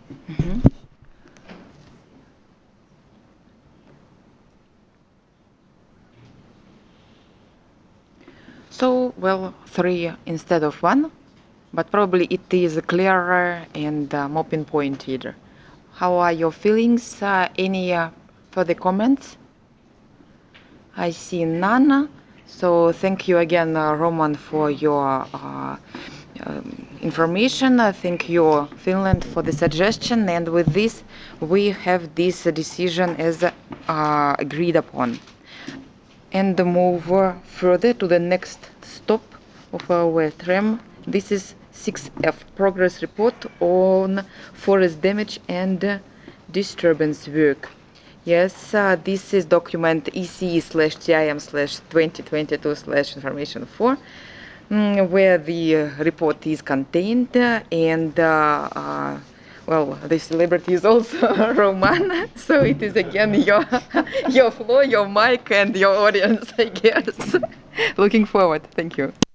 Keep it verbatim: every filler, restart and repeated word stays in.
Mhm. So, well, three instead of one, but probably it is clearer and uh, more pinpointed. How are your feelings? Uh, any uh, further comments? I see none. So thank you again, uh, Roman, for your uh, um, information. Uh, thank you, Finland, for the suggestion. And with this, we have this decision as uh, agreed upon. And move uh, further to the next stop of our tram. This is six F, progress report on forest damage and uh, disturbance work. Yes, uh, this is document E C E slash T I M slash twenty twenty-two slash information four, mm, where the uh, report is contained, uh, and uh, uh, well, the celebrity is also Roman, so it is again your your floor, your mic, and your audience, I guess. Looking forward. Thank you.